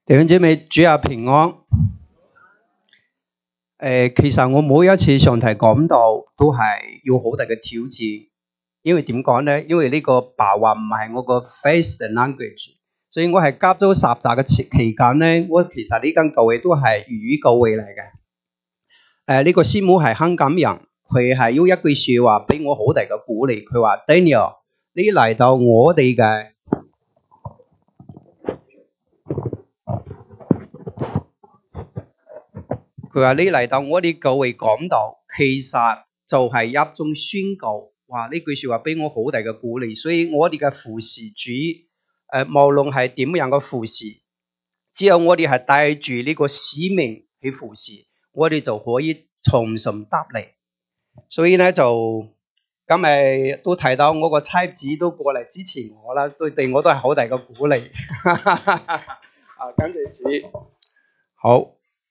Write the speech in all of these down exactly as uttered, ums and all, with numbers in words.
弟兄姊妹，主日平安。誒、呃，其實我每一次上台講道都係有好大嘅挑戰，因為點講咧？因為呢個白話唔係我個 first language， 所以我係加州實習嘅期期間咧，我其實呢間教會都係粵語教會嚟嘅。誒、呃，呢、這個師母係香港人，佢係有一句説話俾我好大嘅鼓勵，佢話 Daniel， 你嚟到我哋嘅。佢話你嚟到我哋教會講道，其實就係一種宣告。哇！呢句説話俾我好大嘅鼓勵，所以我哋嘅服侍主，誒、呃，無論係點樣嘅服侍，只要我哋係帶住呢個使命去服侍，我哋就可以從上得嚟。所以咧就今日都提到我個妻子都過嚟支持我啦，對對我都係好大嘅鼓勵。啊，感謝主，好。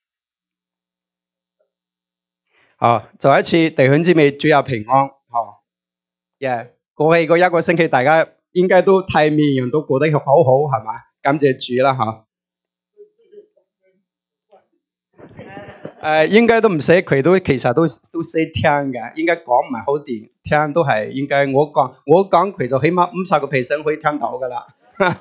好，再一次弟兄姊妹主日平安。好，耶！過去嗰一個星期，大家應該都睇面容都過得好好，係嘛？感謝主啦，吓。誒，應該都唔使佢都，其實都都識聽嘅。應該講唔係好掂，聽都係應該我講，我講佢就起碼五十個 percent 可以聽到噶啦。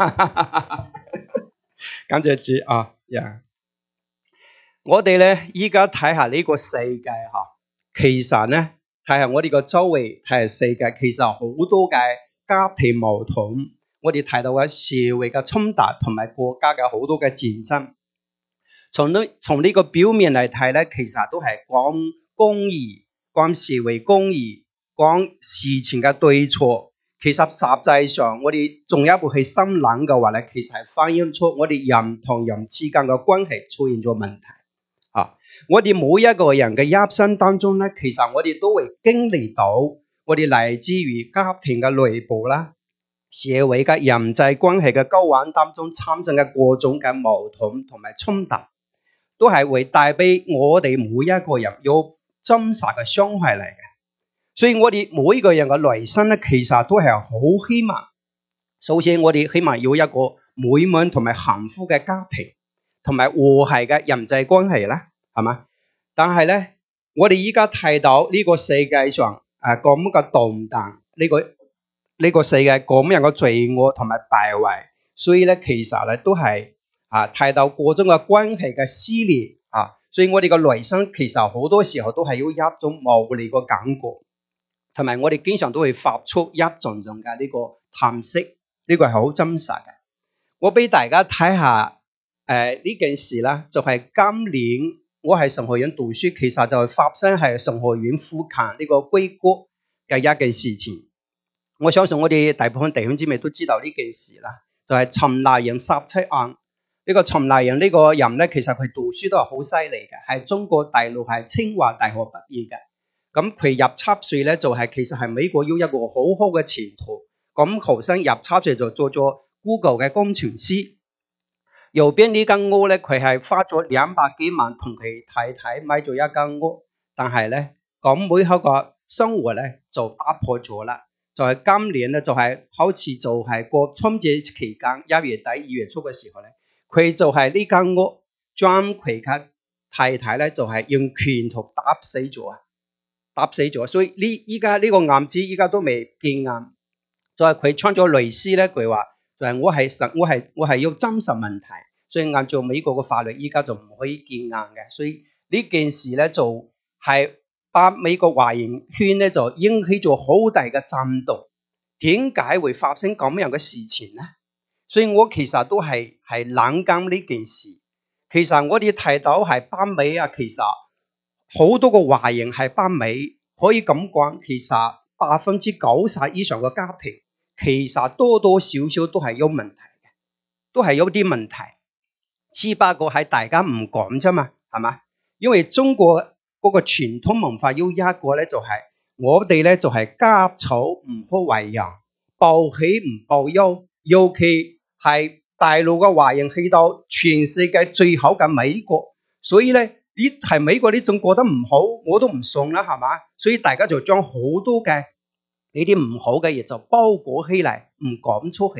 感謝主啊，耶！我哋咧依家睇下呢個世界吓。其實咧，睇下我哋個周圍，睇下世界，其實好多嘅家庭矛盾，我哋睇到嘅社會嘅衝突，同埋國家嘅好多嘅戰爭。從呢從呢個表面嚟睇咧，其實都係講公義、講社會公義、講事情嘅對錯。其實實際上，我哋仲有一步去深諗嘅話咧，其實係反映出我哋人同人之間嘅關係出現咗問題。啊！我哋每一個人嘅一生當中咧，其實我哋都會經歷到我哋嚟自於家庭嘅內部啦、社會嘅人際關係嘅交往當中產生嘅各種嘅矛盾同埋衝突，都係會帶俾我哋每一個人有真實嘅傷害嚟嘅。所以我哋每一個人嘅內心咧，其實都係好希望，首先我哋希望有一個美滿同埋幸福嘅家庭。同埋和諧嘅人際關係啦，係嘛？但係咧，我哋依家睇到呢個世界上誒咁嘅動盪，呢個呢個世界咁樣嘅罪惡同埋敗壞，所以咧其實咧都係啊睇到各種嘅關係嘅撕裂啊，所以我哋嘅內心其實好多時候都係有一種無力嘅感覺，同埋我哋經常都會發出一種種嘅呢個嘆息，呢個係好真實嘅。我俾大家睇下。誒，呢、呃、件事咧就係、是、今年我喺神學院讀書，其實就係發生喺神學院附近呢個硅谷嘅一件事情。我相信我哋大部分弟兄姊妹都知道呢件事啦，就係陳麗瑩殺妻案。呢、這個陳麗瑩呢個人咧，其實佢讀書都係好犀利嘅，係中國大陸係清華大學畢業嘅。咁佢入插水咧就係、是、其實係美國有一個好好嘅前途。咁後生入插水就做咗 Google 嘅工程師。右邊呢間屋咧，佢係花咗兩百幾萬同佢太太買咗一間屋，但係咧，咁每口個生活咧就打破咗啦。就係、是、今年咧，就係、是、好似就係過春節期間一月底二月初嘅時候咧，佢就係呢間屋將佢嘅太太咧就係、是、用拳頭打死咗啊，打死咗。所以呢依家呢個案子依家都未見案。就係佢穿咗律師咧，佢話。就係我係實，我係我係要真實問題，所以按照美國嘅法律，依家就唔可以見硬嘅。所以呢件事咧就係把美國華人圈咧就引起咗好大嘅震動。點解會發生咁樣嘅事情咧？所以我其實都係係諗緊呢件事。其實我哋睇到係北美啊，其實好多個華人係北美，可以咁講，其實百分之九十以上嘅家庭。其實多多少少都係有問題嘅，都係有啲問題，只不過係大家唔講啫嘛，係嘛？因為中國嗰個傳統文化有一個咧，就係我哋咧就係家醜唔好為人，報喜唔報憂，尤其係大陸嘅華人去到全世界最好嘅美國，所以咧呢係美國呢種覺得唔好，我都唔信啦，係嘛？所以大家就將好多嘅呢啲唔好嘅嘢就包裹起嚟，唔講出去，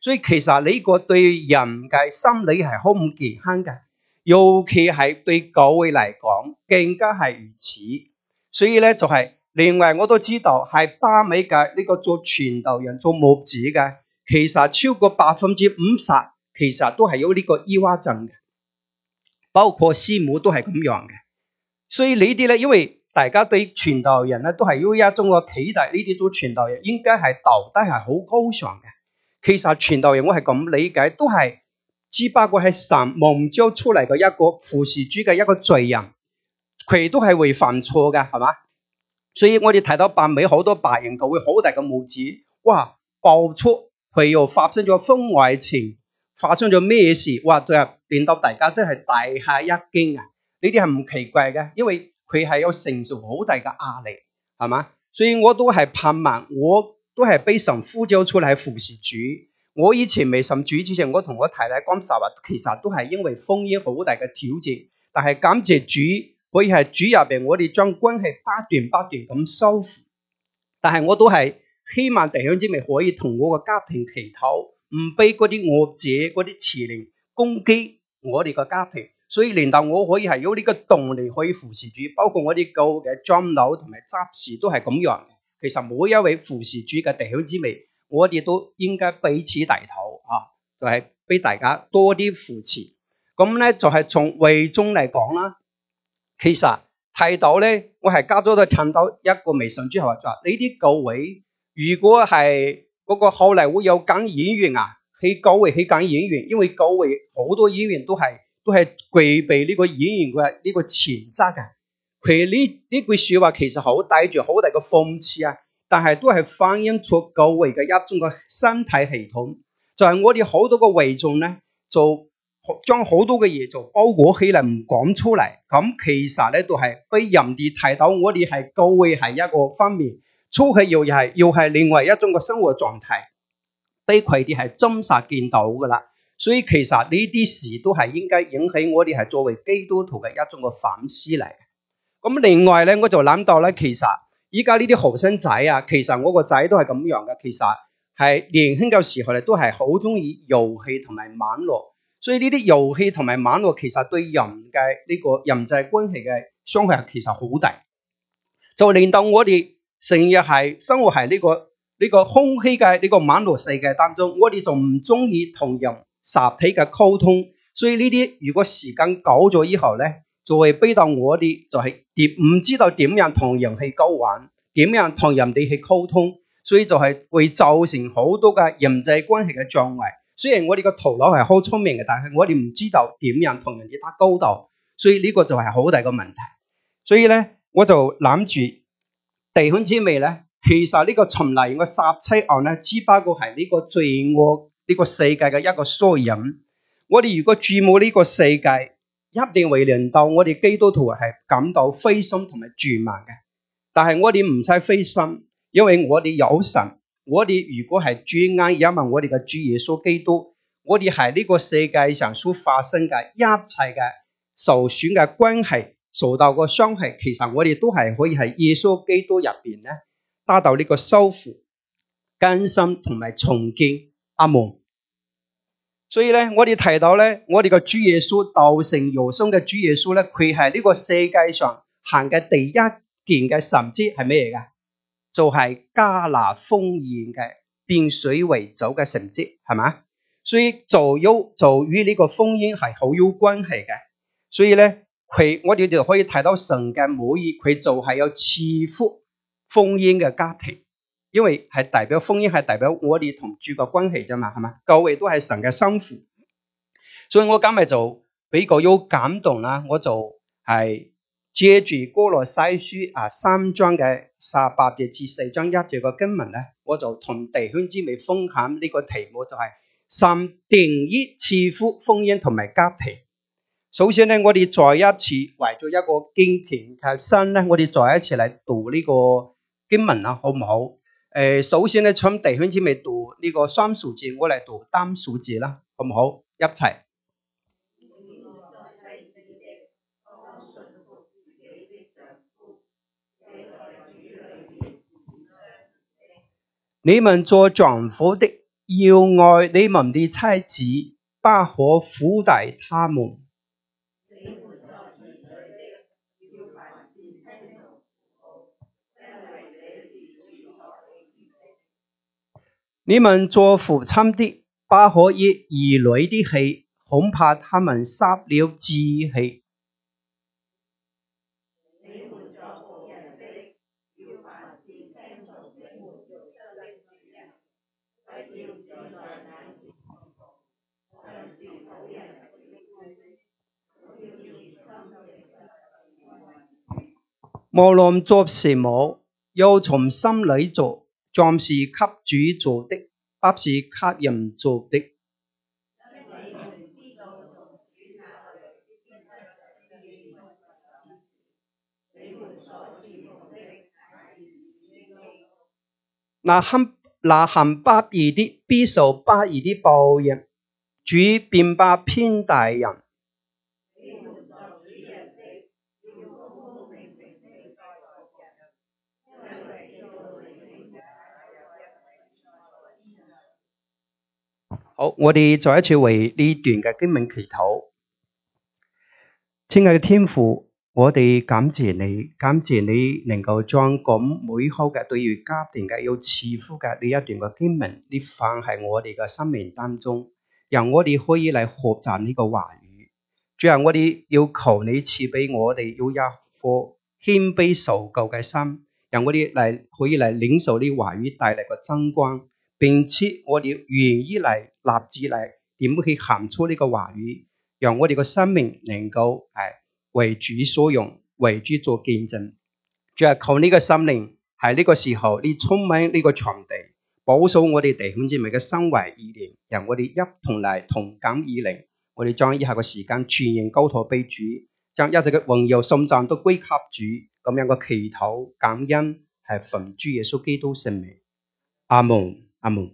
所以其實呢個對人嘅心理係好唔健康嘅，尤其係對教會嚟講更加係如此。所以咧就係、是、另外我都知道係巴美嘅呢個做傳道人做牧者嘅，其實超過百分之五十其實都係有呢個抑鬱症嘅，包括師母都係咁樣嘅。所以呢啲咧，因為大家對傳道人咧都係有一種嘅期待，呢啲做傳道人應該係道德係好高尚嘅。其實傳道人我係咁理解，都係只不過係神蒙召出嚟嘅一個服侍主嘅一個罪人，佢都係會犯錯嘅，係嘛？所以我哋睇到北美好多白人教會好大嘅牧師，哇，爆出佢又發生咗婚外情，發生咗咩事？哇，對啊，令到大家真係大吃一驚啊！呢啲係唔奇怪嘅，因為佢係有承受好大嘅壓力，係嘛？所以我都係盼望我。都係被神呼召出嚟服侍主。我以前未信主之前，我同我太太講實話，其實都係因為婚姻好大嘅挑戰。但係感謝主，可以係主入邊，我哋將關係不斷不斷咁修復。但係我都係希望弟兄姊妹可以同我個家庭祈禱，唔俾嗰啲惡者、嗰啲邪靈攻擊我哋個家庭。所以令到我可以係有呢個動力可以服侍主，包括我哋教嘅長老同埋執事都係咁樣。其實每一位服侍主嘅弟兄姊妹，我哋都應該彼此提禱啊，就係、是、俾大家多啲扶持。咁咧就係、是、從會眾嚟講啦，其實睇到咧，我係加咗都睇到一個微信之後話，呢啲教會如果係嗰個後嚟會有揀演員啊，去教會去揀演員，因為教會好多演員都係都係具備呢個演員嘅呢個潛質嘅。佢呢呢句說話其實好帶住好大嘅諷刺啊，但係都係反映出教會嘅一種嘅身體系統。就係、是、我哋好多個會眾咧，就將好多嘅嘢就包裹起嚟唔講出嚟。咁其實咧都係俾人哋睇到我哋係教會係一個方面，出去又係又係另外一種嘅生活狀態，俾佢哋係真實見到噶啦。所以其實呢啲事都係應該引起我哋係作為基督徒嘅一種嘅反思嚟。咁另外咧，我就諗到咧，其實依家呢啲後生仔啊，其實我個仔都係咁樣嘅。其實係年輕嘅時候咧，都係好中意遊戲同埋網絡，所以呢啲遊戲同埋網絡其實對人嘅呢個人際關係嘅傷害其實好大，就令到我哋成日係生活喺呢個呢個空虛嘅呢個網絡世界當中，我哋就唔中意同人實體嘅溝通。所以呢啲如果時間久咗以後咧，就會逼到我哋就係唔知道點樣同人去交往，點樣同人哋去溝通，所以就係會造成好多嘅人際關係嘅障礙。雖然我哋個頭腦係好聰明嘅，但係我哋唔知道點樣同人哋打交道，所以呢個就係好大個問題。所以咧，我就諗住弟兄姊妹咧，其實呢個循例嘅十七案咧，只不過係呢個罪惡呢個世界嘅一個縮影。我哋如果注目呢個世界，一定會令到我哋基督徒係感到灰心同埋絕望嘅。但係我哋唔使灰心，因為我哋有神。我哋如果係專眼仰望我哋嘅主耶穌基督，我哋係呢個世界上所發生嘅一切嘅受損嘅關係，受到個傷害，其實我哋都係可以喺耶穌基督入邊咧，得到呢個修復、更新同埋重建。阿門。所以咧，我哋提到咧，我哋個主耶穌道成肉身嘅主耶穌咧，佢係呢個世界上行嘅第一件嘅神蹟係咩嚟噶？就係、是、加拿豐宴嘅變水為酒嘅神蹟，係嘛？所以就有就與呢個豐宴係好有關係嘅。所以咧，佢我哋就可以睇到神嘅母意，佢就係有賜福豐宴嘅家庭。因為係代表婚姻係代表我哋同主嘅關係啫嘛，係嘛？教會都係神嘅心腹，所以我今日就比較有感動啦。我就係借住歌羅西書啊三章嘅十八節至四章一節嘅經文咧，我就同弟兄姊妹分享呢個題目，就係神定義賜福婚姻同埋家庭。首先咧，我哋再一次為咗一個敬虔嘅心咧，我哋再一次嚟讀呢個經文啦，好唔好？誒，首先咧，請弟兄姊妹讀呢個雙數字，我嚟讀單數字啦，好唔好？一齊。你們做丈夫的， 要愛你們的妻子，不可苦待他們。你們做父親的，不可以兒女的氣，恐怕他們失了志氣。無論做什麼，要從心裏做，像是給主做的，不是給人做的。那行那行不義的，必受不義的報應。主並不偏待人。好，我哋再一次為呢段嘅經文祈禱。親愛嘅天父，我哋感謝你，感謝你能夠將咁美好嘅對於家庭嘅要賜福嘅呢一段嘅經文，你放喺我哋嘅生命當中，讓我哋可以嚟學習呢個話語。最後我哋要求你賜俾我哋要一顆謙卑受教嘅心，讓我哋嚟可以嚟領受呢話語帶嚟嘅真光。並且我哋願意嚟立志嚟點去行出呢個話語，讓我哋嘅生命能夠係為主所用，為主做見證。最後求呢個心靈喺呢個時候，你充滿呢個場地，保守我哋弟兄姊妹嘅心懷意念，讓我哋一同嚟同感意靈。我哋將以下嘅時間全然交託俾主，將一切嘅榮耀頌讚都歸給主。咁樣嘅祈禱感恩係奉主耶穌基督聖名。阿門。阿門。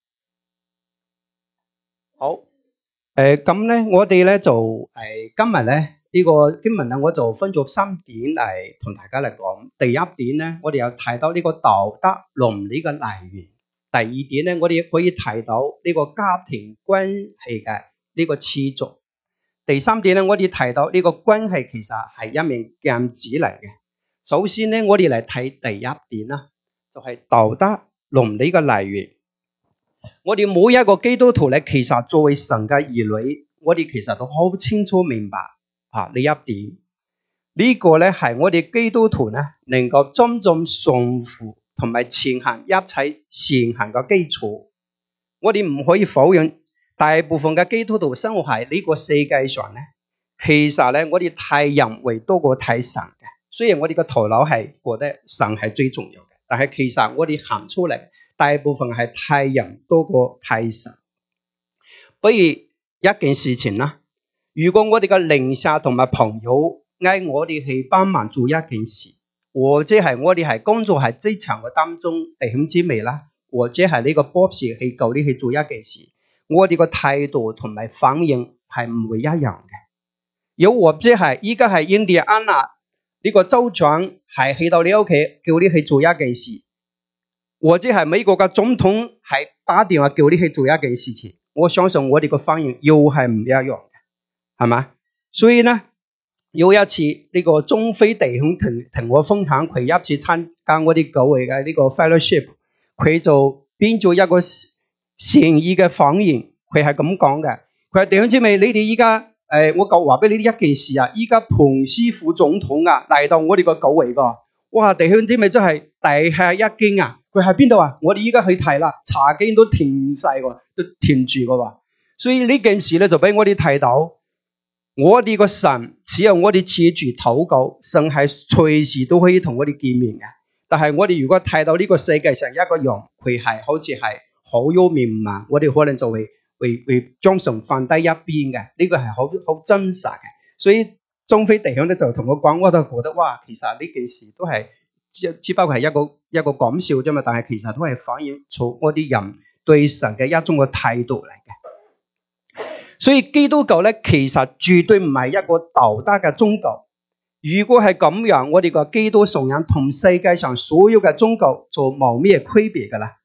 好，誒咁咧，我哋咧就誒、呃、今日咧呢、這個經文咧，我就分咗三點嚟同大家嚟講。第一點咧，我哋有提到呢個道德倫理嘅來源；第二點咧，我哋可以提到呢個家庭關係嘅呢個次序；第三點咧，我哋提到呢個關係其實係一面鏡子嚟嘅。首先咧，我哋嚟睇第一點啦，就係、是、道德倫理嘅來源。我哋每一個基督徒咧，其實作為神嘅兒女，我哋其實都好清楚明白啊呢一點。呢個咧係我哋基督徒咧能夠真正順服同埋前行一切善行嘅基礎。我哋唔可以否認，大部分嘅基督徒生活喺呢個世界上咧，其實咧我哋睇人為多過睇神嘅。雖然我哋個頭腦係覺得神係最重要嘅，但係其實我哋行出嚟，大部分係睇人多過睇神。不如一件事情啦，如果我哋嘅鄰舍同埋朋友嗌我哋去幫忙做一件事，或者係我哋係工作喺職場嘅當中弟兄姊妹啦，或者係呢個 boss 去叫你去做一件事，我哋個態度同埋反應係唔會一樣嘅。又或者係依家係印第安納呢個州長係去到你屋企叫你去做一件事，或者係美國嘅總統係打電話叫你去做一件事情，我相信我哋個反應又係唔一樣嘅，係嘛？所以咧，有一次呢個中非弟兄同同我分享，佢一次參加我哋教會嘅呢個 fellowship， 佢就變咗一個善意嘅反應，佢係咁講嘅。佢話弟兄姊妹，你哋依家誒，我講話俾你哋一件事啊，依家彭斯副總統啊嚟到我哋個教會個，哇！弟兄姊妹真係大吃一驚啊！佢喺邊度啊？我哋依家去睇啦，查經都填晒個，都填住個喎。所以呢件事咧就俾我哋睇到，我哋個神只有我哋持住禱告，神係隨時都可以同我哋見面嘅。但係我哋如果睇到呢個世界上一個人，佢係好似係好有面貌，我哋可能就會會會將神放低一邊嘅。呢個係好好真實嘅。所以中非弟兄咧就同我講，我都覺得哇，其實呢件事都係只只不過係一個一個講笑啫嘛，但係其實都係反映出我啲人對神嘅一種嘅態度嚟嘅。所以基督教咧，其實絕對唔係一個道德嘅宗教。如果係咁樣，我哋個基督信仰同世界上所有嘅宗教就冇咩區別噶啦。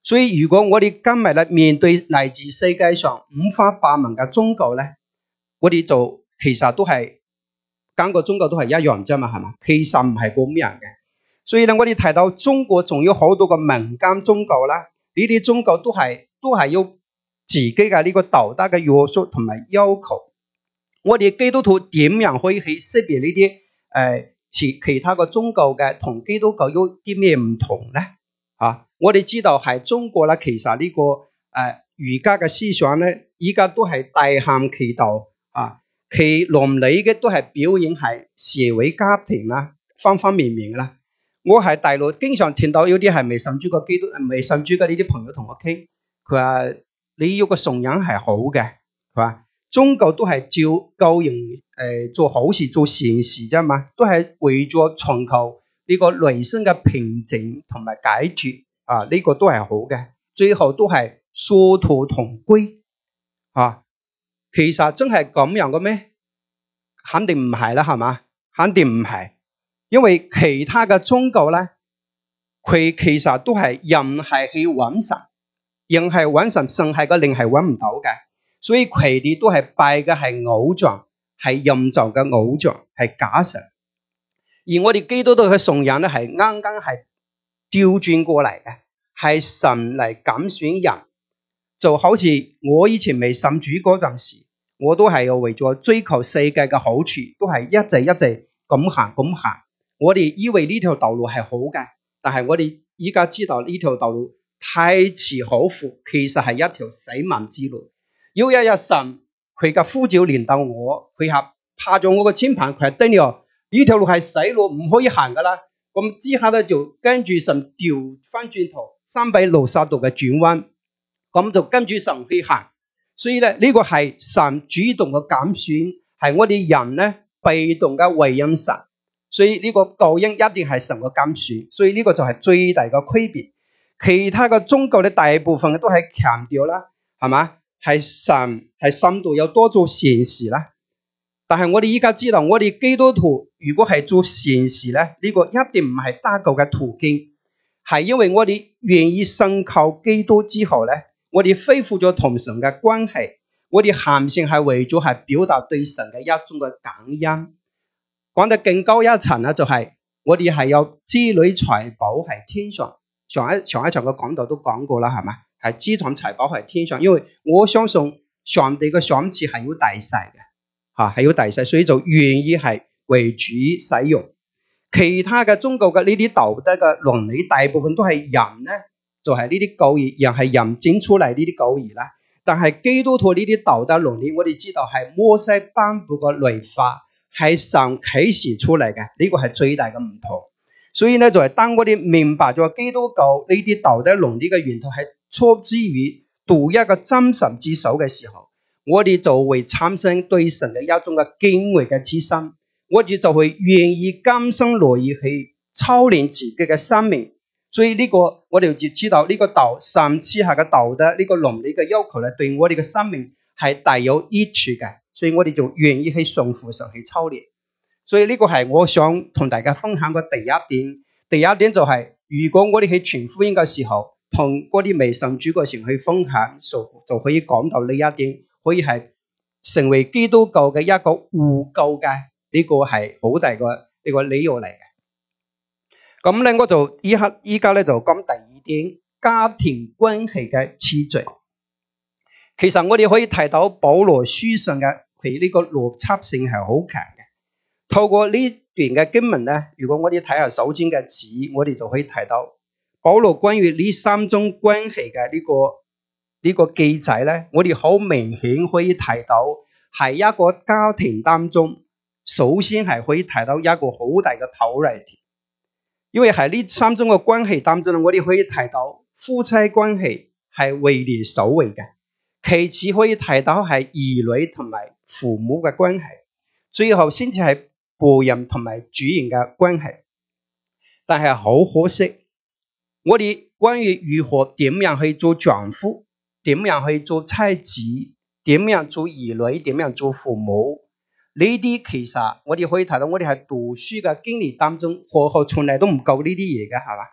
所以如果我哋今日咧面對嚟自世界上五花八門嘅宗教咧，我哋就其實都係間個宗教都係一樣啫嘛，係嘛？其實唔係咁樣嘅。所以咧，我哋睇到中國仲有好多個民間宗教啦，呢啲宗教都係都係要自己嘅呢個道德嘅約束同埋要求。我哋基督徒點樣可以去識別呢啲誒其其他嘅宗教嘅同基督教有啲咩唔同咧？啊，我哋知道係中國啦，其實呢、這個誒儒家嘅思想咧，依家都係大行其道啊，其倫理嘅都係表現係社會家庭啦，方方面面啦。我喺大陸經常聽到有啲係未信主嘅基督未信主嘅呢啲朋友同我傾，佢話你要個信仰係好嘅，係嘛？宗教都係照教人誒做好事做善事啫嘛，都係為咗尋求呢個內心嘅平靜同埋解脫啊，呢、這個都係好嘅，最後都係殊途同歸啊。其實真係咁樣嘅咩？肯定唔係啦，係嘛？肯定唔係，因為其他嘅宗教咧，佢其實都係人係去揾神，人係揾神，神係個靈係揾唔到嘅。所以佢哋都係拜嘅係偶像，係人造嘅偶像，係假神。而我哋基督徒嘅信仰咧，係啱啱係調轉過嚟嘅，係神嚟揀選人。就好似我以前未信主嗰陣時，我都係為咗追求世界嘅好處，都係一直一直咁行咁行。我哋以為呢條道路係好嘅，但係我哋依家知道呢條道路太遲可復，其實係一條死亡之路。有一日神佢嘅呼召連到我，佢係拍咗我個肩膀，佢係叮我呢條路係死路，唔可以行噶啦。咁之後咧就跟住神調翻轉頭三百六十度嘅轉彎，咁就跟住神去行。所以咧呢、這個係神主動嘅揀選，係我哋人咧被動嘅回應神。所以呢個救恩一定係神嘅揀選，所以呢個就係最大嘅區別。其他嘅宗教咧大部分都係強調啦，係嘛？係神係深度有多做善事啦，但係我哋依家知道，我哋基督徒如果係做善事咧，呢個一定唔係得救嘅途徑，係因為我哋願意信靠基督之後咧，我哋恢復咗同神嘅關係，我哋行善係為咗係表達對神嘅一種嘅感恩。講得更高一層咧，就係我哋係有資女財寶係天上，上一上一場嘅講道都講過啦，係嘛？係資產財寶係天上，因為我相信上帝嘅賞賜係要大細嘅，吓係要大細，所以就願意係為主使用。其他嘅宗教嘅呢啲道德嘅倫理，大部分都係人咧，就係呢啲教義，人係人整出嚟呢啲教義啦。但係基督徒呢啲道德倫理，我哋知道係摩西頒布嘅律法，係神啟示出嚟嘅，呢個係最大嘅唔同。所以咧，就係當我哋明白咗基督教呢啲道德倫理嘅源頭係出自於獨一個真神之手嘅時候，我哋就會產生對神嘅一種嘅敬畏嘅之心，我哋就會願意甘心樂意去操練自己嘅生命。所以呢個我哋就知道呢個道神賜下嘅道德呢個倫理嘅要求咧，對我哋嘅生命係大有益處嘅，所以我哋就願意去順服神去操練。所以呢個係我想同大家分享嘅第一點。第一點就係、是，如果我哋去傳福音嘅時候，同嗰啲未信主嘅人去分享，就就可以講到呢一點，可以係成為基督教嘅一個互救嘅呢個係好大個呢個理由嚟嘅。咁咧，我就依刻依家咧就講第二點，家庭關係嘅次序。其實我哋可以睇到保羅書信嘅佢呢個邏輯性係好強嘅。透過呢段嘅經文咧，如果我哋睇下手邊嘅紙，我哋就可以睇到保羅關於呢三種關係嘅呢個呢個記載咧，我哋好明顯可以睇到係一個家庭當中，首先係可以睇到一個好大嘅 priority。因為喺呢三種嘅關係當中，我哋可以睇到夫妻關係係位列首位嘅，其次可以睇到係兒女同埋父母嘅關係，最後先至係僕人同埋主人嘅關係。但係好可惜，我哋關於如何點樣去做丈夫，點樣去做妻子，點樣做兒女，點樣做父母，呢啲其實我哋可以睇到，我哋係讀書嘅經歷當中，學校從來都唔夠呢啲嘢嘅，係嘛？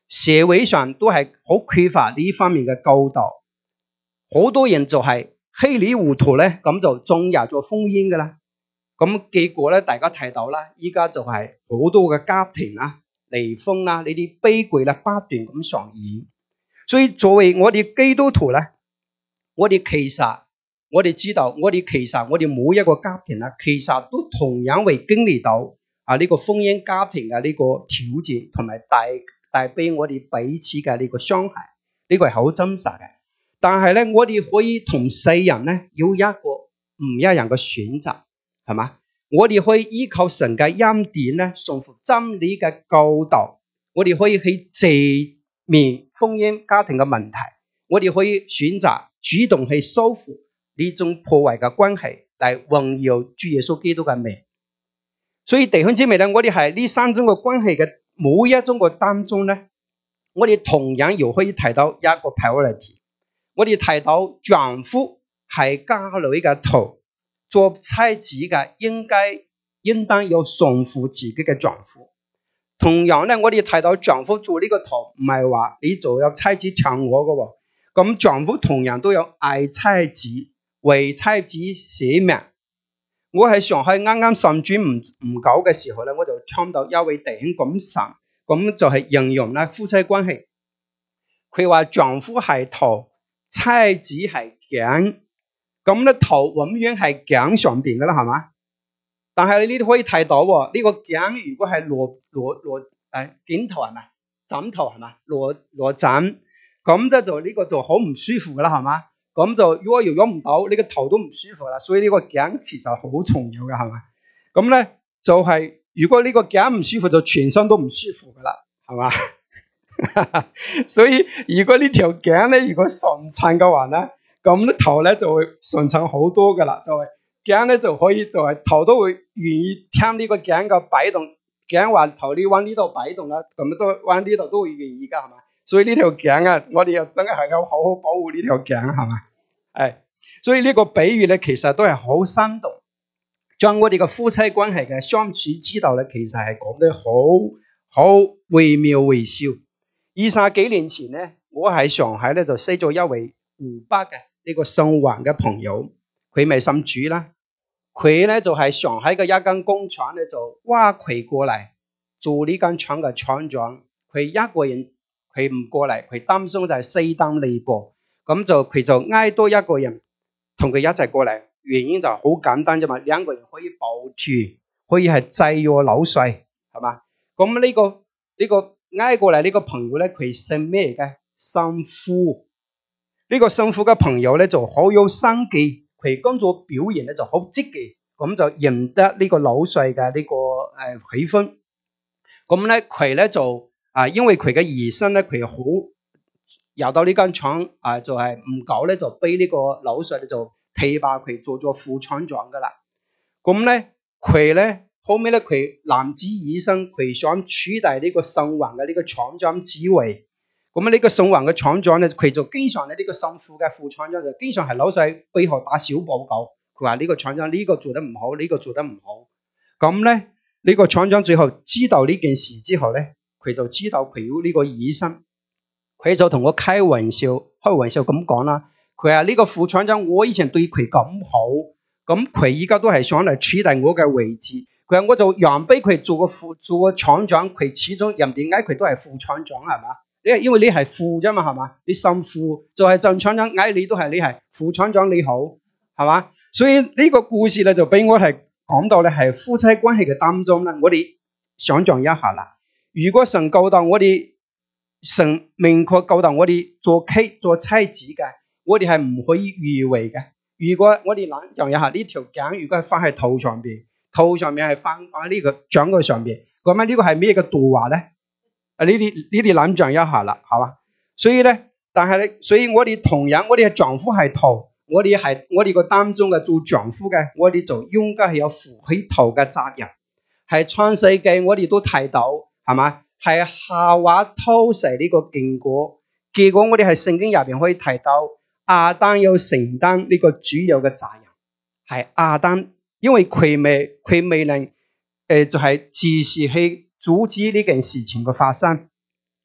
社會上都係好缺乏呢方面嘅教導，好多人就係稀里糊塗咧，咁就進入咗婚姻噶啦。咁結果咧，大家睇到啦，依家就係好多嘅家庭啦、離婚啦，呢啲悲劇啦不斷咁上演。所以作為我哋基督徒咧，我哋其實我哋知道，我哋其實我哋每一個家庭啦，其實都同樣會經歷到啊呢個婚姻家庭嘅呢個挑戰，同埋帶帶俾我哋彼此嘅呢個傷害，呢個係好真實嘅。但係咧，我哋可以同世人咧有一個唔一樣嘅選擇，係嘛？我哋可以依靠神嘅恩典咧，順服真理嘅教導，我哋可以去直面婚姻家庭嘅問題，我哋可以選擇主動去修復呢種破壞嘅關係，嚟榮耀主耶穌基督嘅名。所以弟兄姊妹咧，我哋係呢三種嘅關係嘅每一種嘅當中咧，我哋同樣又可以提到一個 priority。我哋提到丈夫係家裏嘅頭，做妻子嘅應該應當要順服自己嘅丈夫。同樣咧，我哋提到丈夫做呢個頭，唔係話你做有妻子聽我嘅喎。咁丈夫同樣都有愛妻子、為妻子捨命。我喺上海啱啱信主唔唔久嘅時候咧，我就聽到一位弟兄咁神，咁就係形容咧夫妻關係。佢話丈夫係頭，妻子係頸，咁咧頭永遠係頸上邊噶啦，係嘛？但係你呢度可以睇到喎，呢、這個頸如果係羅羅羅誒枕頭係咪？枕頭係嘛？羅羅枕，咁即就呢個就好唔舒服噶啦，係嘛？咁就如果搖喐唔到，呢、這個頭都唔舒服啦。所以呢個頸其實好重要嘅，係嘛？咁咧就係、是、如果呢個頸唔舒服，就全身都唔舒服噶啦，係嘛？所以如果呢條頸咧，如果順暢嘅話咧，咁咧頭咧就會順暢好多噶啦，就係頸咧就可以就係頭都會願意聽呢個頸嘅擺動，頸話頭你往呢度擺動啦，咁都往呢度都會願意噶，係嘛？所以呢條頸啊，我哋又真係要好好保護呢條頸，係嘛？係，所以呢個比喻咧，其實都係好生動，將我哋嘅夫妻關係嘅相處之道咧，其實係講得好好惟妙惟肖。二十幾年前咧，我喺上海咧就識咗一位湖北嘅呢個姓黃嘅朋友，佢未信主啦。佢咧就喺上海嘅一間工廠咧就挖佢過嚟做呢間廠嘅廠長。佢一個人佢唔過嚟，佢擔心就係勢單力薄，咁就佢就嗌多一個人同佢一齊過嚟。原因就好簡單啫嘛，兩個人可以保住，可以係制約漏水，係嘛？咁呢個呢個。這個挨過嚟呢個朋友咧，佢姓咩嘅？姓傅。呢、這個姓傅嘅朋友咧就好有生機，佢工作表現咧就好積極，咁就贏得呢個老細嘅呢個誒喜歡。咁咧佢咧就啊，因為佢嘅兒孫咧，佢好入到呢間廠啊，就係唔久咧就俾呢個老細咧就提拔佢做咗副廠長噶啦。咁咧佢咧。後尾咧，佢男子以身，佢想取代呢個姓黃嘅呢個廠長之位。咁呢個姓黃嘅廠長咧，佢就經常咧呢個姓傅嘅副廠長就經常係老細背後打小報告。佢話呢個廠長呢個做得唔好，呢個做得唔好。咁咧呢個廠長最後知道呢件事之後咧，佢就知道佢要呢個以身，佢就同我開玩笑，開玩笑咁講啦。佢話呢個副廠長，我以前對佢咁好，咁佢依家都係想嚟取代我嘅位置。佢話我就讓俾佢做個副做個廠長，佢始終人哋嗌佢都係副廠長，係嘛？你因為你係副啫嘛，係嘛？你姓副就係正廠長嗌你都係你係副廠長，你好，係嘛？所以呢個故事咧就俾我係講到咧係夫妻關係嘅當中咧，我哋想象一下啦。如果神教導我哋，神明確教導我哋做妻做妻子嘅，我哋係唔可以逾位嘅。如果我哋諗象一下呢條頸，如果係放喺頭上邊。頭上面係放放喺呢個掌嘅上邊，咁啊呢個係咩嘅度話咧？啊呢啲呢啲諗象一下啦，係嘛？所以咧，但係咧，所以我哋同樣，我哋嘅丈夫係頭，我哋係我哋個當中嘅做丈夫嘅，我哋就應該係有負起頭嘅責任。係創世記我哋都睇到，係嘛？係夏娃偷食呢個禁果，結果我哋喺聖經入邊可以睇到，亞當要承擔呢個主要嘅責任，係亞當。因為佢未佢未能誒、呃，就係、是、自時去阻止呢件事情嘅發生，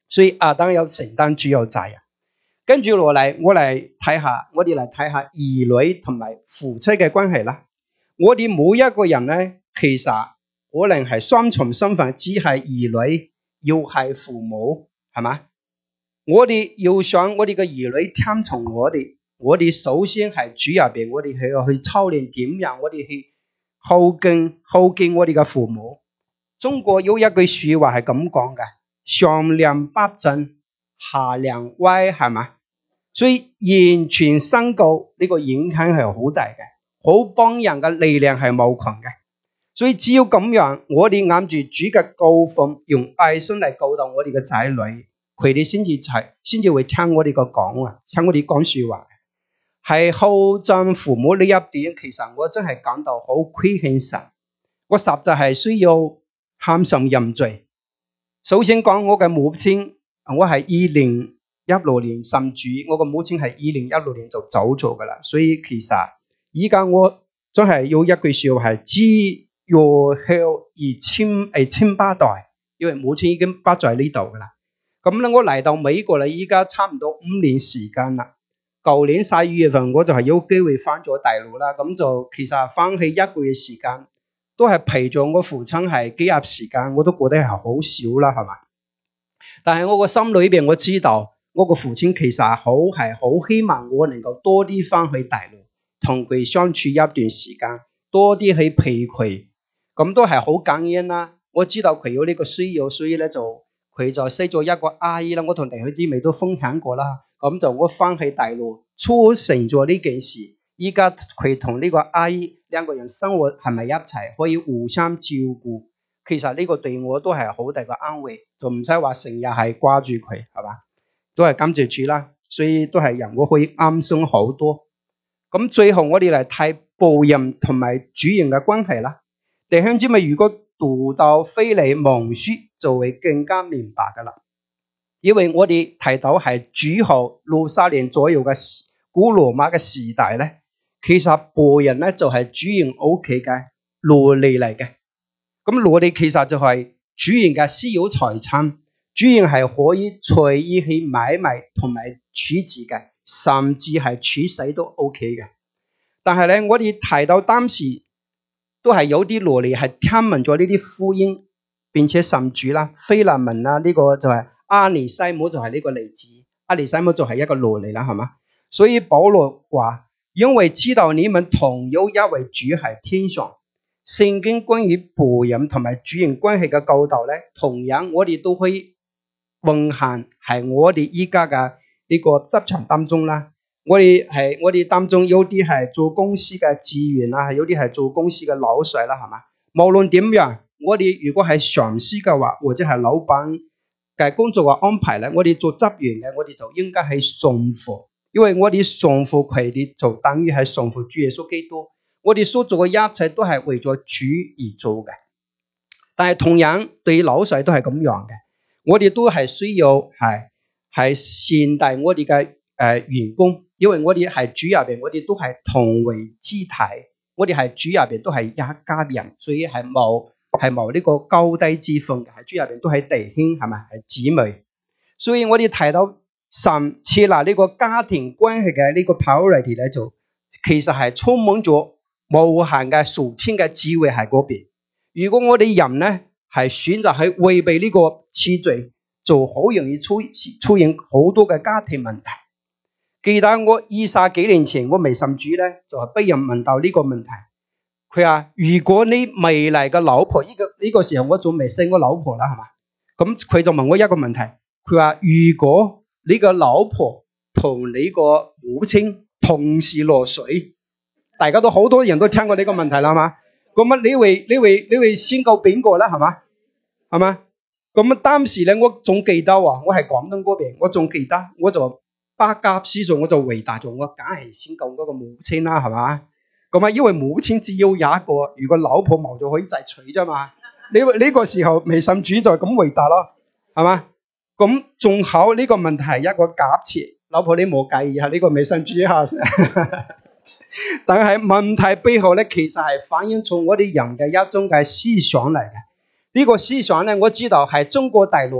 所以亞當有承擔主要責任。跟住落嚟，我嚟睇下，我哋嚟睇下兒女同埋夫妻嘅關係啦。我哋每一個人咧，其實可能係雙重身份，只係兒女，要係父母，係嘛？我哋要想我哋嘅兒女聽從我哋，我哋首先係主入邊，我哋係要去操練點樣，我哋去孝敬孝敬我哋嘅父母。中國有一句說話係咁講嘅：上梁不正下梁歪，係嘛？所以言傳身教呢個影響係好大嘅，好幫人嘅力量係無窮嘅。所以只要咁樣，我哋按住主嘅教訓，用愛心嚟教導我哋嘅仔女，佢哋先至係先至會聽我哋個講啊，聽我哋講說話。係孝敬父母呢一點，其實我真係感到好虧欠神。我實在係需要喊神認罪。首先講我嘅母親，我係二零一六年信主，我個母親係二零一六年就走咗噶啦。所以其實依家我真係有一句說話係知若孝而千誒千百代，因為母親已經不在呢度噶啦。咁咧，我嚟到美國啦，依家差唔多五年時間啦。舊年十二月份我就係有機會翻咗大陸啦，咁就其實翻去一個月時間，都係陪咗我父親係幾日時間，我都覺得係好少啦，係嘛？但係我個心裏邊我知道，我個父親其實好係好希望我能夠多啲翻去大陸，同佢相處一段時間，多啲去陪佢。咁都係好感恩啦。我知道佢有呢個需要，所以咧就佢就識咗一個阿姨啦。我同弟兄姊妹都分享過啦。咁就我翻去大陸促成咗呢件事。依家佢同呢個阿姨兩個人生活係咪一齊，可以互相照顧。其實呢個對我都係好大嘅安慰，就唔使話成日係掛住佢，係嘛？都係感謝主啦。所以都係讓我可以安心好多。咁最後我哋嚟睇僕人同埋主人嘅關係啦。弟兄姊妹，如果讀到腓利門書就會更加明白噶啦，因為我哋睇到係主後六十年左右嘅古羅馬嘅時代咧，其實僕人咧就係主人屋企嘅奴隸嚟嘅。咁奴隸其實就係主人嘅私有財產，主人係可以隨意去買賣同埋處置嘅，甚至係處死都 OK 嘅。但係咧，我哋睇到當時都係有啲奴隸係聽聞咗呢啲福音，並且信主啦。腓利門啦，呢個就係阿尼西姆就係呢個例子。阿尼西姆就係一個奴隸啦，係嘛？所以保羅話，因為知道你們同有一位主係天上。聖經關於僕人同埋主人關係嘅教導咧，同樣我哋都可以運行喺我哋依家嘅呢個職場當中啦。我哋係我哋當中有啲係做公司嘅職員啦，有啲係做公司嘅老細啦，係嘛？無論點樣，我哋如果係上司嘅話，或者係老闆嘅工作嘅安排咧，我哋做職員嘅，我哋就應該係順服，因為我哋順服佢哋就等於係順服主耶穌基督。我哋所做嘅一切都係為咗主而做嘅。但係同樣對於老細都係咁樣嘅，我哋都係需要係係善待我哋嘅誒員工。因為我哋係主入邊，我哋都係同為肢體，我哋係主入邊都係一家人，所以係冇係冇呢個高低之分嘅，係主入邊都係弟兄，係咪？係姊妹。所以我哋睇到神設立呢個家庭關係嘅呢個 priority 咧，就其實係充滿咗無限嘅屬天嘅智慧喺嗰邊。如果我哋人咧係選擇去違背呢個次序，就好容易出出現好多嘅家庭問題。記得我二十幾年前我未信主咧，就係被人問到呢個問題。佢話：如果你未來嘅老婆，呢個呢個時候我仲未生過老婆啦，係嘛？咁佢就問我一個問題。佢話：如果你個老婆同你個母親同時落水，大家都好多人都聽過呢個問題啦，係嘛？咁啊，你會你會你會先救邊個啦？係嘛？係嘛？咁啊，當時咧我仲記得喎，我係廣東嗰邊，我仲記得，我就。百家思想我就回答咗，我梗係先救嗰個母親啦，係嘛？咁啊，因為母親只要有一個，如果老婆冇就可以再娶啫嘛。你呢個時候未信主就咁回答咯，係嘛？咁仲好呢個問題係一個假設，老婆你冇介意下呢個未信主下，但係問題背後咧，其實係反映出我哋人嘅一種嘅思想嚟嘅。呢個思想咧，我知道係中國大陸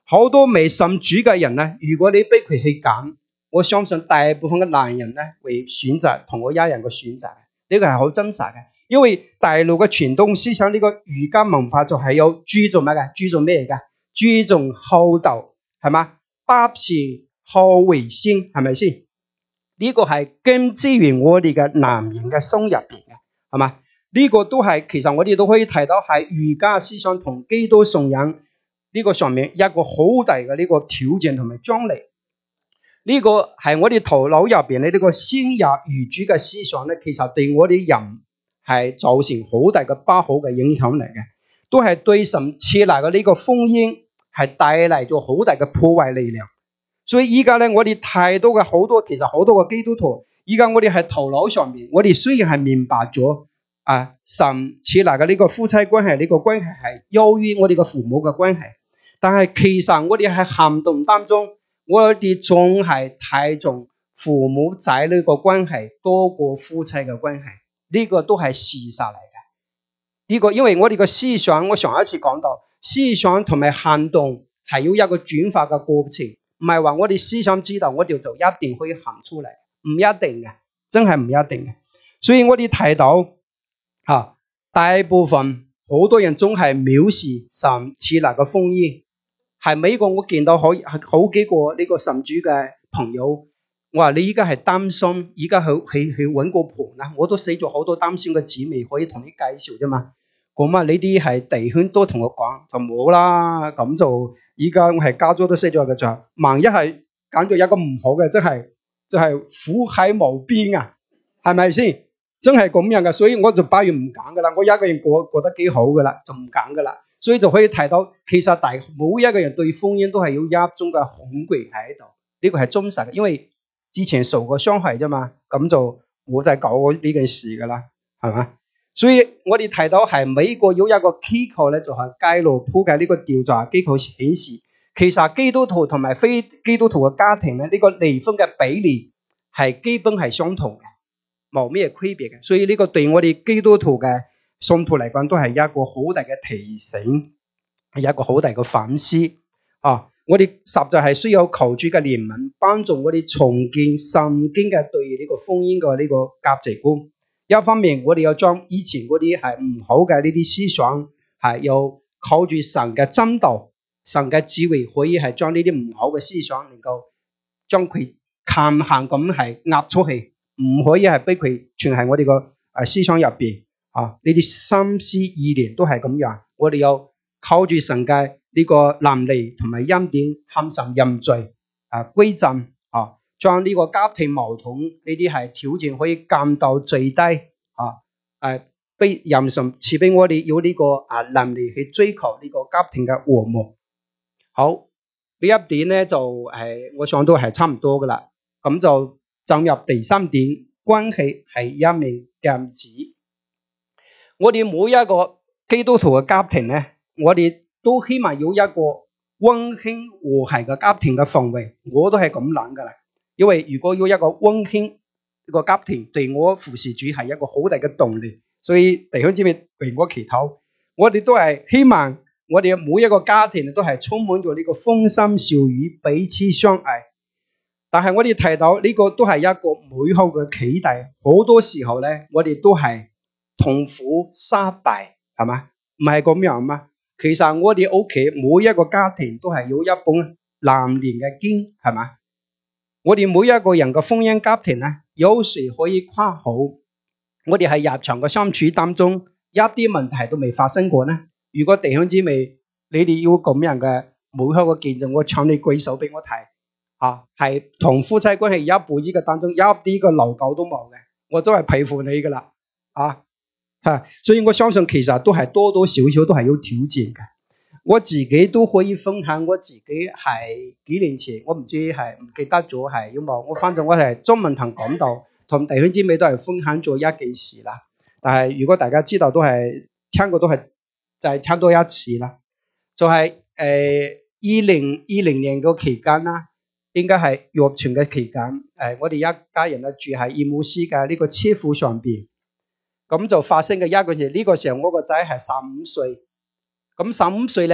好多未信主嘅人咧，如果你逼佢去揀，我相信大部分嘅男人咧會選擇同我一樣嘅選擇，呢個係好真實嘅。因為大陸嘅傳統思想呢個儒家文化就係有注重咩嘅？注重咩嘅？注重厚道，係嘛？百事孝為先，係咪先？呢個係根植於我哋嘅男人嘅心入邊嘅，係嘛？呢個都係其實我哋都可以睇到係儒家思想同基督信仰呢個上面一個好大嘅呢個挑戰同埋張力。呢個係我哋頭腦入邊咧呢個先入為主嘅思想咧，其實對我哋人係造成好大嘅不好嘅影響嚟嘅，都係對神設立嘅呢個婚姻係帶嚟咗好大嘅破壞力量。所以依家咧，我哋睇到嘅好多，其實好多嘅基督徒，依家我哋喺頭腦上面，我哋雖然係明白咗啊，神設立嘅呢個夫妻關係，呢個關係係優於我哋嘅父母嘅關係，但係其實我哋喺行動當中，我哋仲係睇重父母仔女個關係多過夫妻嘅關係，呢個都係事實嚟嘅。呢個因為我哋嘅思想，我上一次講到，思想同埋行動係要一個轉化嘅過程。唔係話我哋思想知道，我哋就一定可以行出嚟，唔一定嘅，真係唔一定嘅。所以我哋睇到啊，大部分好多人總係藐視神設立嘅婚姻。係美國我見到好好幾個呢個神主嘅朋友，我話你依家係擔心，依家去去去揾個伴啦，我都死咗好多擔心嘅姊妹可以同你介紹啫嘛。咁啊，呢啲係弟兄都同我講就冇啦，咁就。依家我係加咗都識咗嘅，就萬一係揀咗一個唔好嘅，真係就係苦海無邊啊，係咪先？真係咁樣嘅，所以我就不如唔揀噶啦。我一個人過過得幾好噶啦，就唔揀噶啦。所以就可以睇到，其實大每一個人對婚姻都係有一種嘅恐懼喺度，呢個係真實嘅，因為之前受過傷害啫嘛。咁就我就係講呢件事噶啦，係嘛？所以我哋睇到係美國有一個機構咧，就係蓋洛普嘅呢個調查機構顯示，其實基督徒同埋非基督徒嘅家庭咧，呢個離婚嘅比例係基本係相同嘅，冇咩區別嘅。所以呢個對我哋基督徒嘅信徒嚟講，都係一個好大嘅提醒，係一個好大嘅反思啊！我哋實在係需要求主嘅憐憫，幫助我哋重建聖經嘅對呢個婚姻嘅呢個價值觀。一方面，我哋要將以前嗰啲係唔好嘅呢啲思想，係要靠住神嘅真道、神嘅智慧，可以係將呢啲唔好嘅思想，能夠將佢強行咁係壓出去，唔可以係俾佢存喺我哋個誒思想入邊啊！呢啲心思意念都係咁樣，我哋要靠住神嘅呢個能力同埋恩典，向神認罪啊，歸正啊！將呢個家庭矛盾呢啲係挑戰可以降到最低啊！誒，俾任神賜俾我哋有呢個啊能力去追求呢個家庭嘅和睦。好，呢一點咧就係我想都係差唔多噶啦。咁就進入第三點，關係係一面鏡子。我哋每一個基督徒嘅家庭咧，我哋都希望有一個溫馨和諧嘅家庭嘅氛圍，我都係咁諗噶啦。因為如果要一個溫馨一個家庭，對我服侍主係一個好大嘅動力，所以弟兄姊妹為我祈禱，我哋都係希望我哋每一個家庭都係充滿咗呢個歡聲笑語，彼此相愛。但係我哋睇到呢個都係一個美好嘅期待，好多時候咧，我哋都係痛苦失敗，係嘛？唔係咁樣嘛？其實我哋屋企每一個家庭都係有一本難念嘅經，係嘛？我哋每一個人嘅婚姻家庭咧，有誰可以誇好？我哋喺日常嘅相處當中，一啲問題都未發生過呢？如果弟兄姊妹，你哋要咁樣嘅美好嘅見證，我請你舉手俾我睇，啊，係同夫妻關係一輩子嘅當中，一啲個漏狗都冇嘅，我真係佩服你噶啦，啊，吓，所以我相信其實都係多多少少都係有挑戰嘅。我自己都可以分享，我自己係幾年前，我唔知係唔記得咗係有冇，我反正我係中文堂講道，同弟兄姊妹都係分享咗一件事啦。但係如果大家知道都係聽過都係就係、是、聽多一次啦。就係誒二零二零年個期間啦，應該係疫情嘅期間，誒、呃、我哋一家人啊住喺義務司嘅呢個車庫上邊，咁就發生嘅一個事，呢、這個時候我個仔係十五歲。咁十五歲咧，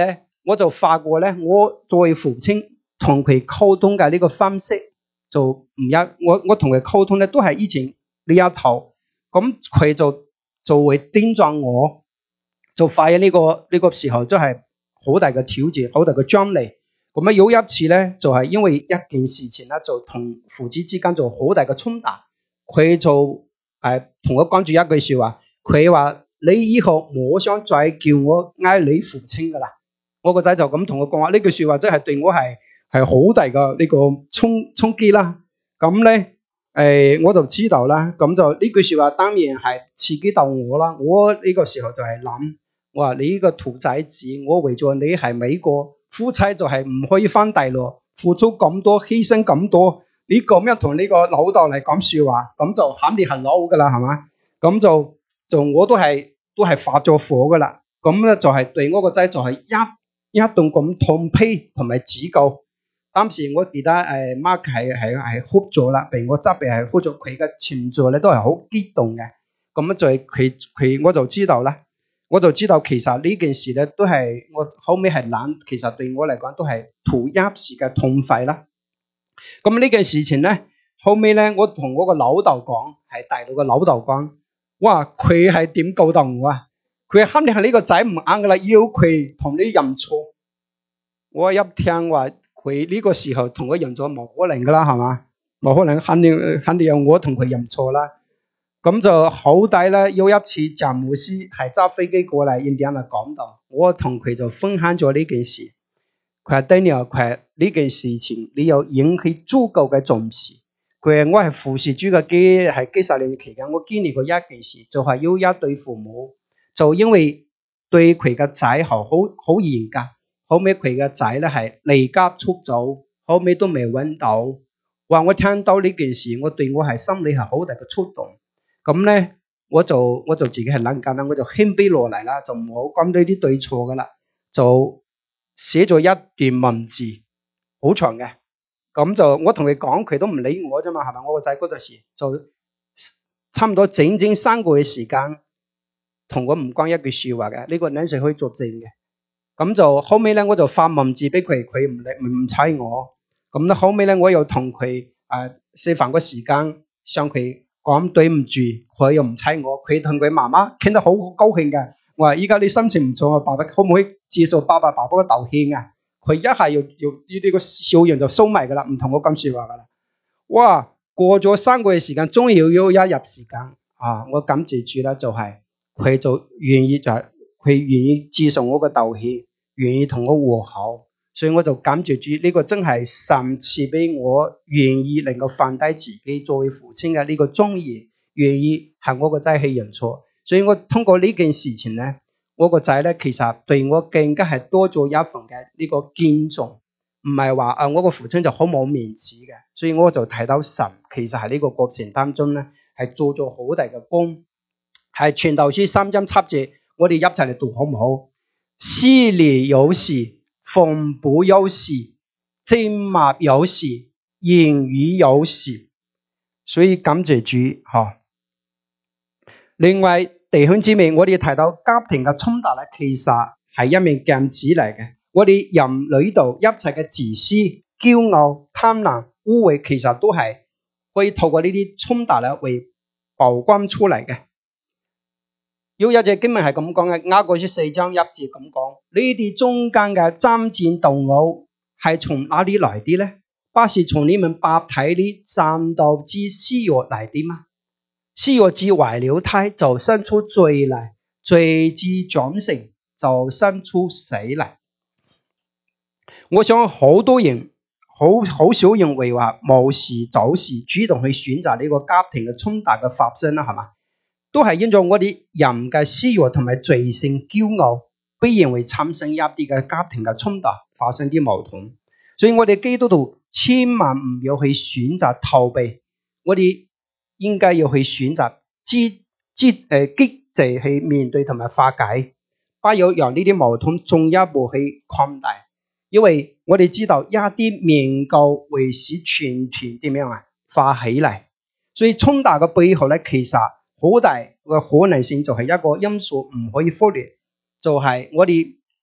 我就發覺咧，我作為父親同佢溝通嘅呢個方式就唔一，我我同佢溝通咧都係以前呢一套，咁佢就就會盯住我，就發現呢個呢個時候真係好大嘅挑戰，好大嘅張力。咁啊有一次咧，就係因為一件事情咧，就同父子之間就好大嘅衝突，佢就誒同我講住一句說話，佢話你以後唔想再叫我嗌你父親噶啦。我個仔就咁同我講話，呢句說話真係對我係係好大嘅呢個衝衝擊啦。咁咧誒我就知道啦，咁就呢句說話當然係刺激到我啦。我呢個時候就係諗，我話你呢個兔崽子，我為咗你係美國夫妻就係唔可以翻大陸，付出咁多，犧牲咁多，你咁樣同呢個老豆嚟講說話，咁就肯定係嬲噶啦，係嘛？咁就就我都係都係發咗火噶啦。咁咧就係對我個仔就係一一頓咁痛批同埋指教。當時我記得誒 Mark 係係係哭咗啦，被我責備係哭咗，佢嘅情緒咧都係好激動嘅。咁就係佢佢我就知道啦，我就知道其實呢件事咧都係我後尾係諗，其實對我嚟講都係圖一時嘅痛快啦。咁呢件事情咧，後尾咧我同我個老豆講，係大陸嘅老豆講，哇佢係點教導我啊？佢肯定係呢個仔唔啱噶啦，要佢同你認錯。我一聽話佢呢個時候同我認錯冇可能噶啦，係嘛？冇可能，肯定肯定有我同佢認錯啦。咁就好抵啦。有一次詹姆斯係揸飛機過嚟印第安納講道，我同佢就分享咗呢件事。佢話 Daniel， 佢話呢件事情你要引起足夠嘅重視。佢話我係服侍主嘅基係幾十年期間，我經歷過一件事，就係、是、有一對父母。就因為對佢嘅仔好好好嚴格，後尾佢嘅仔咧係離家出走，後尾都未揾到。話我聽到呢件事，我對我係心裏係好大嘅觸動。咁咧，我就我就自己係諗緊啦，我就謙卑落嚟啦，就唔好講呢啲對錯噶啦，就寫咗一段文字，好長嘅。咁就我同佢講，佢都唔理我啫嘛，係咪？我個仔嗰陣時就差唔多整整三個月時間。同我唔講一句說話嘅，呢、這個人係可以作證嘅。咁就後尾咧，我就發文字俾佢，佢唔理唔睬我。咁咧後尾咧，我又同佢誒食飯個時間，向佢講對唔住，佢又唔睬我。佢同佢媽媽傾得好高興嘅。我話依家你心情唔錯啊，爸爸可唔可以接受爸爸爸爸嘅道歉啊？佢一係要要呢啲個笑容就收埋噶啦，唔同我講說話噶啦。哇！過咗三個月時間，終於有一日時間啊！我感謝主啦，就係、是。佢就願意就係佢願意接受我個道歉，願意同我和好，所以我就感謝主呢個真係神賜俾我願意能夠放低自己作為父親嘅呢個忠義，願意向我個仔去認錯。所以我通過呢件事情咧，我個仔咧其實對我更加係多咗一份嘅呢個尊重，唔係話啊我個父親就好冇面子嘅。所以我就睇到神其實喺呢個過程當中咧係做咗好大嘅功。係傳道書三章七節，我哋一齊嚟讀好唔好？思念有時，縫補有時，靜默有時，言語有時。所以感謝主吓。另外弟兄姊妹，我哋提到家庭嘅衝突咧，其實係一面鏡子嚟嘅。我哋人裏度一切嘅自私、驕傲、貪婪、污穢，其實都係可以透過呢啲衝突咧為曝光出嚟嘅。有一節經文係咁講嘅，雅各書四章一節咁講，你哋中間嘅爭戰鬥毆係從哪裏來的呢？不是從你們百體的爭鬥之私欲來的嗎？私欲之懷了胎，就生出罪來；罪之長成，就生出死嚟。我想好多人好好少認為話無事找事，主動去選擇呢個家庭嘅衝突嘅發生啦，係嘛？都係因咗我哋人嘅私欲同埋罪性驕傲，必然會產生一啲嘅家庭嘅衝突，發生啲矛盾。所以我哋基督徒千萬唔要去選擇逃避，我哋應該要去選擇積積誒積極去面對同埋化解，不要讓呢啲矛盾進一步去擴大。因為我哋知道一啲麵酵會使全團點樣啊化起嚟，所以衝突嘅背後咧，其實好大嘅可能性就係一個因素唔可以忽略，就係、是、我哋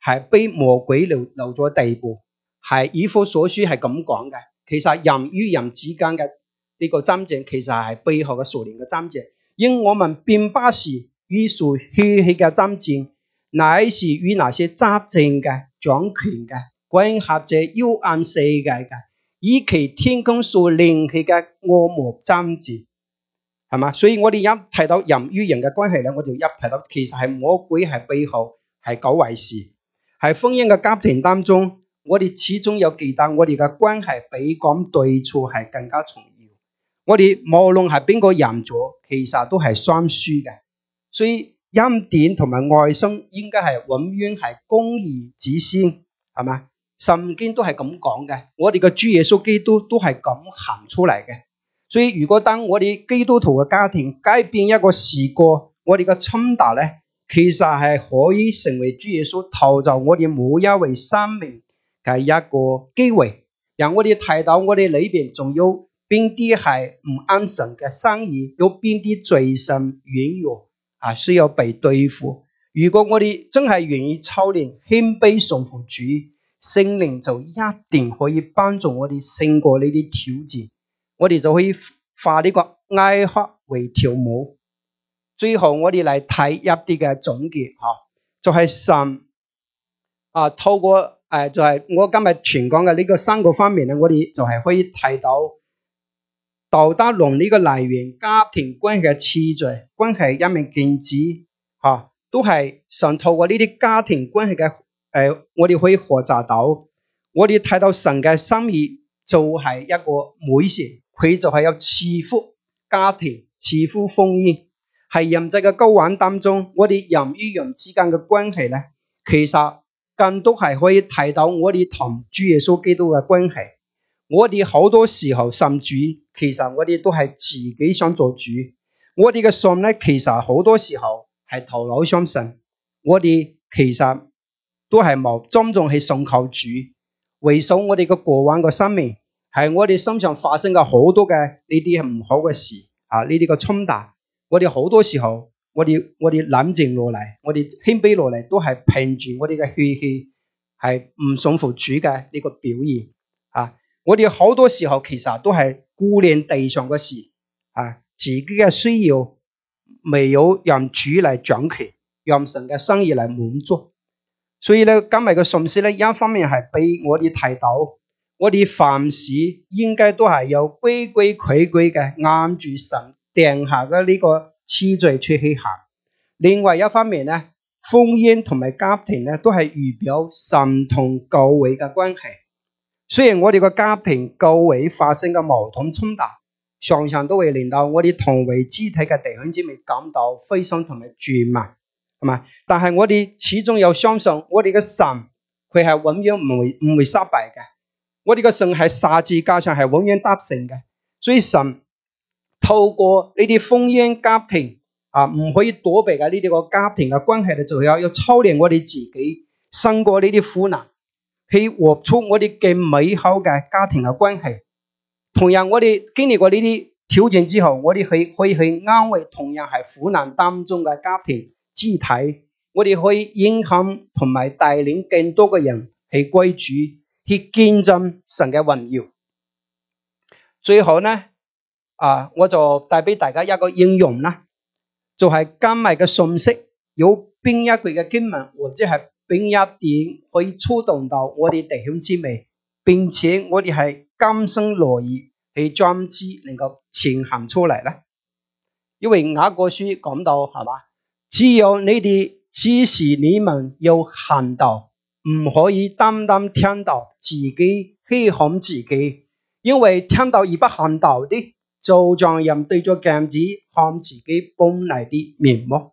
係被魔鬼留留咗地步，係以弗所書係咁講嘅。其實人與人之間嘅呢個爭戰，其實係背後嘅屬靈嘅爭戰。因我們並不是與屬血氣嘅爭戰，乃是與那些執政嘅、掌權嘅、管轄這幽暗世界嘅，以其天空所靈氣嘅惡魔爭戰，係嘛？所以我哋一提到人與人嘅關係咧，我就一提到其實係魔鬼係背後係搞壞事。喺婚姻嘅家庭當中，我哋始終有記得我哋嘅關係比講對錯係更加重要。我哋無論係邊個贏咗，其實都係雙輸嘅。所以恩典同埋愛心應該係永遠係公義之先，係嘛？聖經都係咁講嘅，我哋嘅主耶穌基督都係咁行出嚟嘅。所以如果當我哋基督徒嘅家庭改變一個時過，我哋嘅衝突咧，其實係可以成為主耶穌陶造我哋每一位生命嘅一個機會，讓我哋睇到我哋裏邊仲有邊啲係唔安神嘅生意，有邊啲罪性軟弱啊，需要被對付。如果我哋真係願意操練謙卑順服主，聖靈就一定可以幫助我哋勝過呢啲挑戰。我哋就可以化呢個哀哭為跳舞。最後我哋嚟睇一啲嘅總結，就係神啊，透過誒就係我今日傳講嘅呢個三個方面咧，我哋就係可以睇到道德論呢個來源、家庭關係嘅次序、關係一面鏡子，吓都係神透過呢啲家庭關係嘅誒，我哋可以學習到，我哋睇到神嘅心意就係一個美善，佢就係有賜福家庭、賜福婚姻。喺人際嘅交往當中，我哋人與人之間嘅關係咧，其實更多係可以睇到我哋同主耶穌基督嘅關係。我哋好多時候信主，其實我哋都係自己想做主。我哋嘅信咧，其實好多時候係頭腦相信。我哋其實都係冇真正去信靠主。回首我哋嘅過往嘅生命，係我哋身上發生嘅好多嘅呢啲係唔好嘅事啊，呢啲嘅衝突。我哋好多時候，我哋我哋冷靜落嚟，我哋謙卑落嚟，都係憑住我哋嘅血氣，係唔順服主嘅呢個表現啊！我哋好多時候其實都係顧念地上嘅事啊，自己嘅需要未有讓主嚟掌權，讓神嘅生意嚟滿足。所以咧，今日嘅信息咧，一方面係俾我哋睇到，我哋凡事應該都係有規規矩矩嘅，按住神定下嘅呢個次序出去行。另外一方面咧，婚姻同埋家庭咧，都係預表神同教會嘅關係。雖然我哋個家庭教會發生嘅矛盾衝突，常常都會令到我哋同為肢體嘅弟兄姊妹感到灰心同埋絕望，係嘛？但係我哋始終有相信，我哋嘅神佢係永遠唔會唔會失敗嘅。我哋嘅神係十字架上係永遠得勝嘅，所以神透過呢啲婚姻家庭啊，唔可以躲避嘅呢啲個家庭嘅關係咧，就有要操練我哋自己勝過呢啲苦難，去活出我哋嘅美好嘅家庭嘅關係。同樣我哋經歷過呢啲挑戰之後，我哋可以可以去安慰同樣係苦難當中嘅家庭肢體，我哋可以影響同埋帶領更多嘅人去歸主，去見證神嘅榮耀。最後呢啊，我就帶俾大家一個應用啦，就係今日嘅信息有邊一句嘅經文，或者係邊一點可以觸動到我哋弟兄姊妹，並且我哋係甘心樂意去將之能夠呈現出嚟咧。因為雅各書講到係嘛，只有你哋指示你們要行道，唔可以單單聽道自己稀罕自己，因為聽道而不行道的，就像人對着鏡子看自己本來的面目。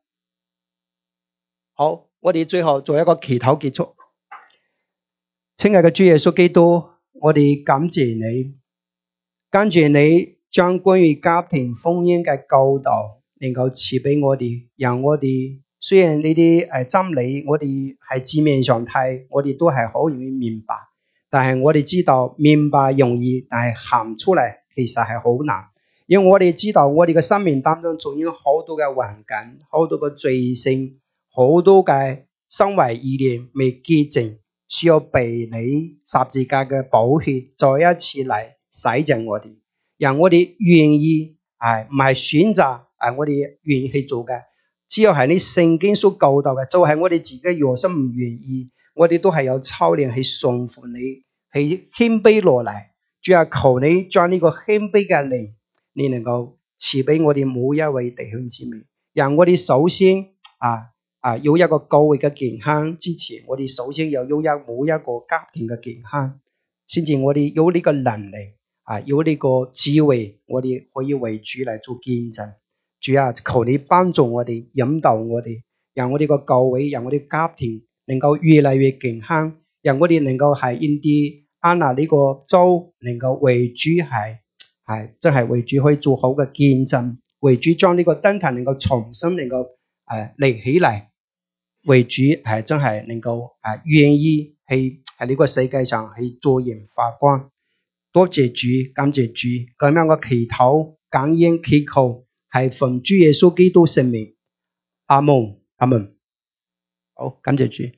好，我哋最後做一個祈禱結束。親愛嘅主耶穌基督，我哋感謝你，感謝你將關於家庭婚姻嘅教導能夠賜俾我哋，讓我哋雖然呢啲誒真理我哋係字面上睇，我哋都係好容易明白，但係我哋知道明白容易，但係行出嚟其實係好難。因為我哋知道我哋嘅生命當中仲有好多嘅環境，好多嘅罪性，好多嘅身為義人未潔淨，需要被你十字架嘅寶血再一次嚟洗淨我哋，讓我哋願意係唔係選擇係我哋願意去做嘅，只要係你聖經所教導嘅，就係、是、我哋自己若心唔願意，我哋都係有操練去順服你，去謙卑落嚟。主啊，求你將呢個謙卑嘅靈，你能夠賜俾我哋每一位弟兄姊妹，讓我哋首先啊啊有一個教會嘅健康之前，我哋首先要有一每一個家庭嘅健康，先至我哋有呢個能力啊，有呢個智慧，我哋可以為主嚟做見證。主啊，求你幫助我哋，引導我哋，讓我哋個教會，讓我哋家庭能夠越嚟越健康，讓我哋能夠喺呢啲安娜呢個州能夠為主係係真係為主可以做好嘅見證，為主將呢個燈台能夠重新能夠誒立起嚟，為主係真係能夠誒願意去喺呢個世界上去做鹽發光。多謝主，感謝主，咁樣嘅祈禱感恩祈求係奉主耶穌基督聖名，阿門阿門。好，感謝主。